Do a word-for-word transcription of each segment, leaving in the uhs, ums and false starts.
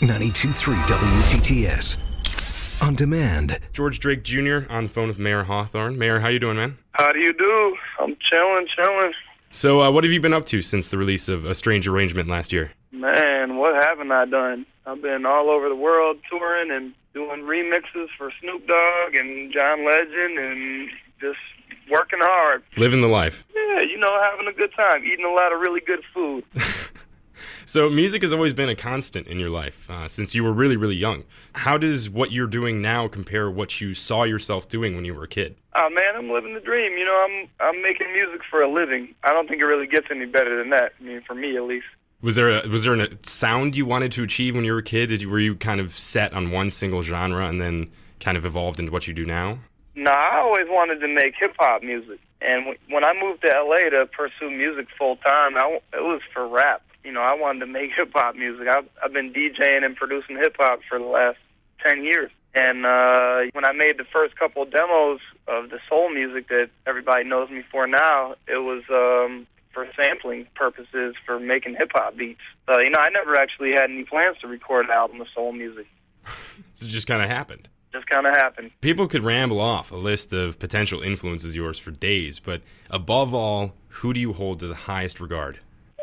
ninety-two point three W T T S. On demand. George Drake Junior on the phone with Mayer Hawthorne. Mayer, how you doing, man? How do you do? I'm chilling, chilling. So, uh, what have you been up to since the release of A Strange Arrangement last year? Man, what haven't I done? I've been all over the world touring and doing remixes for Snoop Dogg and John Legend and just working hard. Living the life. Yeah, you know, having a good time, eating a lot of really good food. So music has always been a constant in your life uh, since you were really, really young. How does what you're doing now compare what you saw yourself doing when you were a kid? Oh, man, I'm living the dream. You know, I'm I'm making music for a living. I don't think it really gets any better than that. I mean, for me, at least. Was there a, was there a sound you wanted to achieve when you were a kid? Did you, were you kind of set on one single genre and then kind of evolved into what you do now? No, I always wanted to make hip-hop music. And w- when I moved to L A to pursue music full-time, I w- it was for rap. You know, I wanted to make hip-hop music. I've, I've been DJing and producing hip-hop for the last ten years. And uh, when I made the first couple demos of the soul music that everybody knows me for now, it was um, for sampling purposes, for making hip-hop beats. So, you know, I never actually had any plans to record an album of soul music. So it just kind of happened. Just kind of happened. People could ramble off a list of potential influences yours for days, but above all, who do you hold to the highest regard?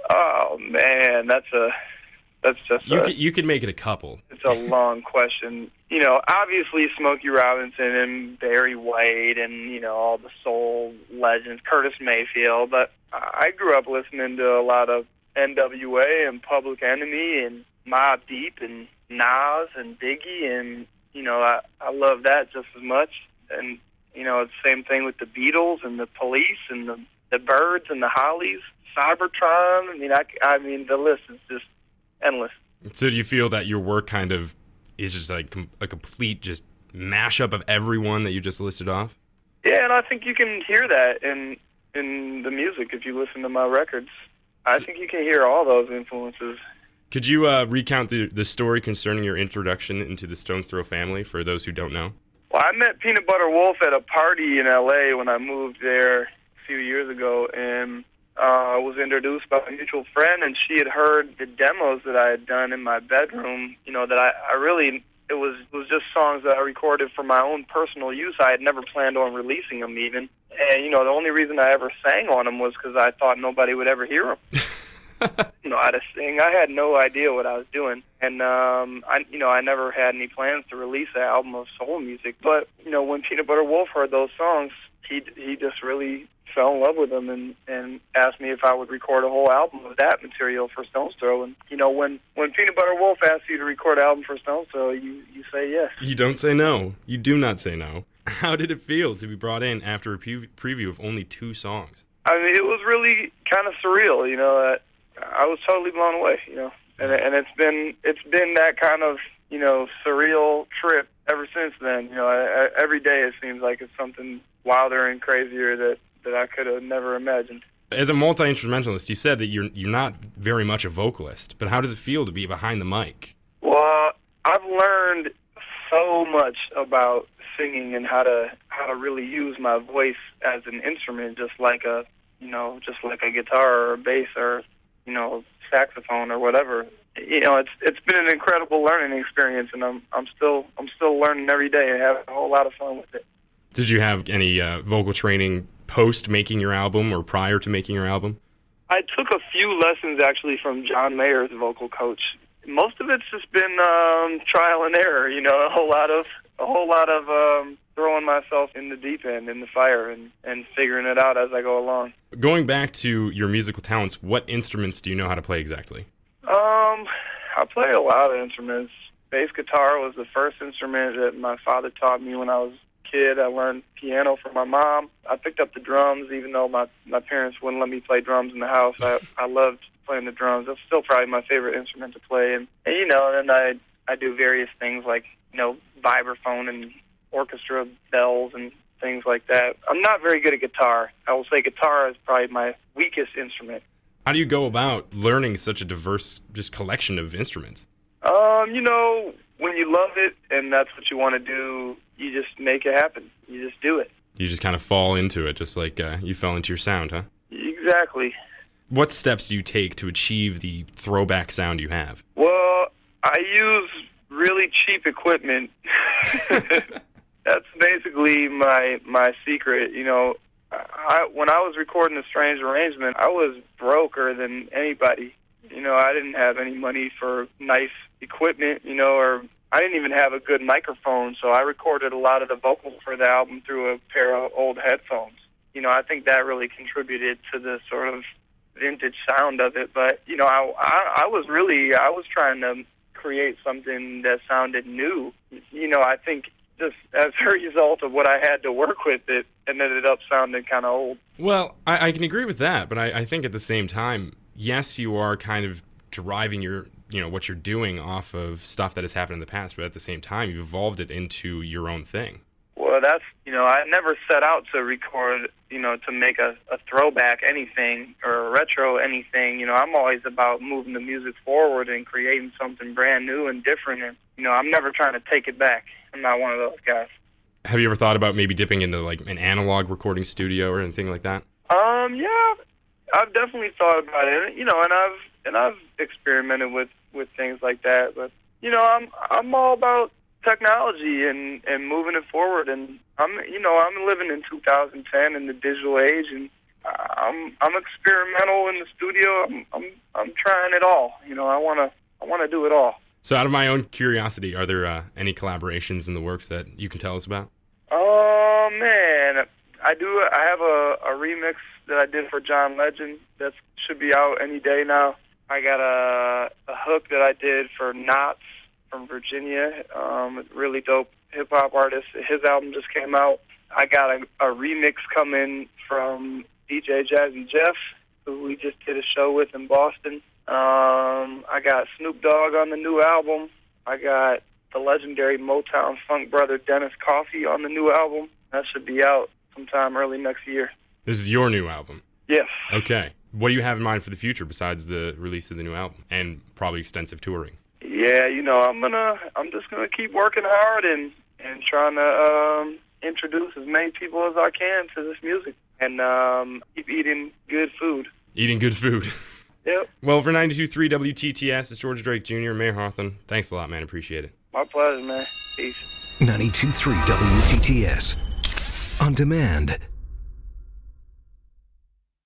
Oh, man, that's a... That's just you a, could, you could make it a couple. It's a long question. You know, obviously Smokey Robinson and Barry White and, you know, all the soul legends, Curtis Mayfield. But I grew up listening to a lot of N W A and Public Enemy and Mobb Deep and Nas and Biggie. And, you know, I, I love that just as much. And, you know, it's the same thing with the Beatles and the Police and the, the Byrds and the Hollies, Cybertron. I mean, I, I mean, the list is just endless. So do you feel that your work kind of is just like a complete just mashup of everyone that you just listed off? Yeah, and I think you can hear that in in the music if you listen to my records. I think you can hear all those influences. Could you uh, recount the, the story concerning your introduction into the Stones Throw family for those who don't know? Well, I met Peanut Butter Wolf at a party in L A when I moved there a few years ago, and I uh, was introduced by a mutual friend, and she had heard the demos that I had done in my bedroom, you know, that I, I really, it was it was just songs that I recorded for my own personal use. I had never planned on releasing them even. And, you know, the only reason I ever sang on them was because I thought nobody would ever hear them. You know, how to sing. I had no idea what I was doing. And, um, I, you know, I never had any plans to release an album of soul music. But, you know, when Peanut Butter Wolf heard those songs, he he just really fell in love with them and, and asked me if I would record a whole album of that material for Stones Throw. And, you know, when, when Peanut Butter Wolf asks you to record an album for Stones Throw, you, you say yes. You don't say no. You do not say no. How did it feel to be brought in after a pre- preview of only two songs? I mean, it was really kind of surreal, you know. Uh, I was totally blown away, you know. And, and it's been it's been that kind of, you know, surreal trip ever since then. You know, I, I, every day it seems like it's something wilder and crazier that that I could have never imagined. As a multi-instrumentalist, you said that you're you're not very much a vocalist, but how does it feel to be behind the mic? Well, I've learned so much about singing and how to how to really use my voice as an instrument, just like a you know just like a guitar or a bass or you know saxophone or whatever. You know, it's it's been an incredible learning experience, and I'm I'm still I'm still learning every day and having a whole lot of fun with it. Did you have any uh, vocal training post making your album or prior to making your album? I took a few lessons actually from John Mayer's vocal coach. Most of it's just been um, trial and error. You know, a whole lot of a whole lot of um, throwing myself in the deep end, in the fire, and, and figuring it out as I go along. Going back to your musical talents, what instruments do you know how to play exactly? Um, I play a lot of instruments. Bass guitar was the first instrument that my father taught me when I was a kid. I learned piano from my mom. I picked up the drums, even though my, my parents wouldn't let me play drums in the house. I, I loved playing the drums. That's still probably my favorite instrument to play. And, and you know, and then I I do various things like, you know, vibraphone and orchestra bells and things like that. I'm not very good at guitar. I will say guitar is probably my weakest instrument. How do you go about learning such a diverse just collection of instruments? Um, you know, when you love it and that's what you want to do, you just make it happen. You just do it. You just kind of fall into it, just like uh, you fell into your sound, huh? Exactly. What steps do you take to achieve the throwback sound you have? Well, I use really cheap equipment. That's basically my my secret. You know, I, when I was recording A Strange Arrangement, I was broker than anybody. You know, I didn't have any money for nice equipment, you know, or I didn't even have a good microphone, so I recorded a lot of the vocals for the album through a pair of old headphones. You know, I think that really contributed to the sort of vintage sound of it. But, you know, I, I, I was really, I was trying to create something that sounded new. You know, I think just as a result of what I had to work with, it ended up sounding kind of old. Well, I, I can agree with that, but I, I think at the same time, yes, you are kind of deriving your, you know, what you're doing off of stuff that has happened in the past, but at the same time, you've evolved it into your own thing. Well, that's, you know, I never set out to record, you know, to make a, a throwback anything or a retro anything. You know, I'm always about moving the music forward and creating something brand new and different. And, you know, I'm never trying to take it back. I'm not one of those guys. Have you ever thought about maybe dipping into, like, an analog recording studio or anything like that? Um, yeah, I've definitely thought about it. You know, and I've and I've experimented with, with things like that. But, you know, I'm I'm all about technology and, and moving it forward, and I'm you know I'm living in two thousand ten in the digital age, and I'm I'm experimental in the studio. I'm I'm I'm trying it all. You know, I wanna I wanna do it all. So, out of my own curiosity, are there uh, any collaborations in the works that you can tell us about? Oh man, I do. I have a, a remix that I did for John Legend that should be out any day now. I got a a hook that I did for Knots from Virginia, um, really dope hip-hop artist. His album just came out. I got a, a remix coming from D J Jazzy Jeff, who we just did a show with in Boston. Um, I got Snoop Dogg on the new album. I got the legendary Motown funk brother Dennis Coffey on the new album. That should be out sometime early next year. This is your new album? Yes. Okay. What do you have in mind for the future besides the release of the new album and probably extensive touring? Yeah, you know, I'm gonna, I'm just gonna keep working hard and and trying to um, introduce as many people as I can to this music, and um, keep eating good food. Eating good food. Yep. Well, for ninety-two point three W T T S, it's George Drake Junior and Mayor Hawthorne. Thanks a lot, man. Appreciate it. My pleasure, man. Peace. ninety-two point three W T T S. On demand.